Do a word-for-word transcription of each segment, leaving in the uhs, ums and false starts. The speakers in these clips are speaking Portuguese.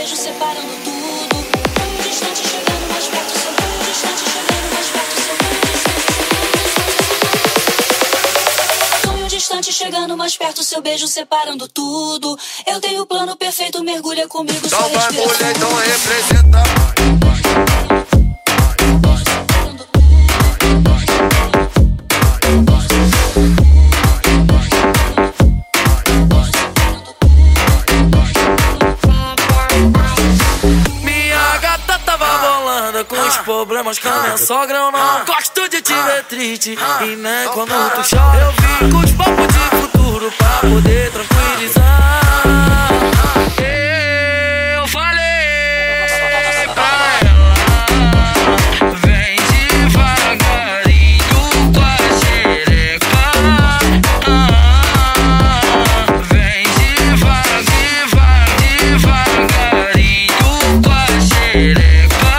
beijo separando tudo. Tão distante chegando mais perto, seu tão distante chegando mais perto, seu tão distante chegando mais perto, seu beijo separando tudo. Eu tenho o plano perfeito, mergulha comigo, só então vai respira mulher, então fundo. representa. Com os problemas com a minha sogra eu não gosto de te ver triste. E nem quando tu chora eu vim com os papos de futuro pra poder tranquilizar. Eu falei pra ela, vem devagarinho com a xereca. Vem devagarinho, devagarinho com a xereca.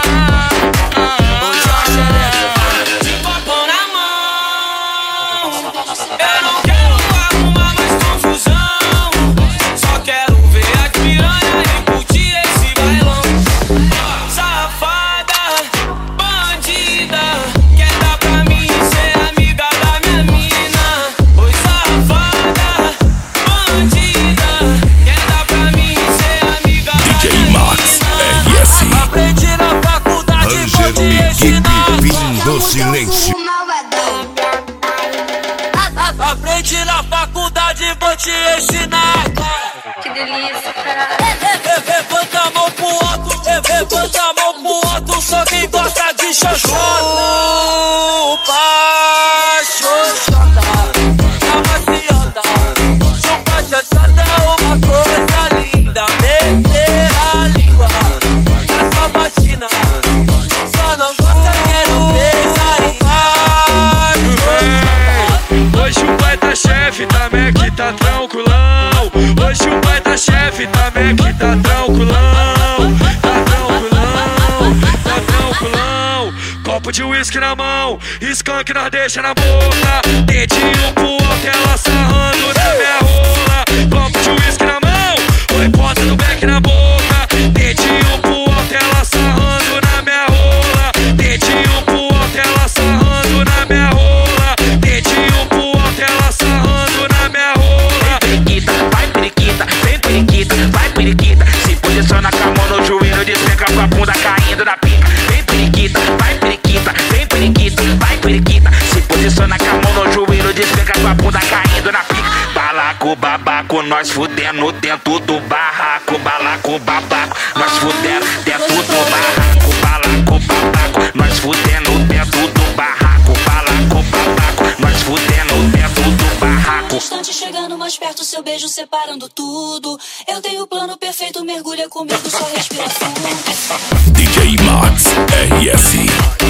Do silêncio. Aprendi na faculdade, vou te ensinar. Que delícia, cara. Levanta a mão pro alto, levanta a mão pro alto, só quem gosta de xoxota. Xoxota, a maciota. Chupa xoxota é uma coisa linda. Meter a língua na sua vagina. Só não gosta, quero ver aí. Hoje o pai tá chefe, também que tá tranquilão. Hoje o pai tá chefe, também que tá tranquilão. Tá tranquilão, tá tranquilão. Copo de uísque na mão, skunk nós deixa na boca. Dedinho pro alto, ela sarrando na minha rola. Copo de uísque na mão, oi, ponta do beck na boca. Dedinho pro alto, ela sarrando na minha rola. Dedinho pro alto, ela sarrando na minha rola. Dedinho pro alto, ela sarrando na minha rola. Periquita, vai periquita, vem periquita, vai periquita. Se posiciona com a mão no joelho, despenca com a bunda caindo na pica. Vem periquita, vai periquita, vem periquita, vai periquita. Se posiciona com a mão no joelho, despenca com a bunda caindo na pica. Balaco, babaco, nós fudendo dentro do barraco. Balaco, babaco, nós fudendo dentro do barraco. Balaco, babaco, nós fudendo dentro do barraco. Balaco, babaco, nós fudendo dentro do barraco. Distante chegando mais perto, seu beijo separando tudo. Eu tenho o plano perfeito, mergulha comigo, só respira fundo. D J Max R S.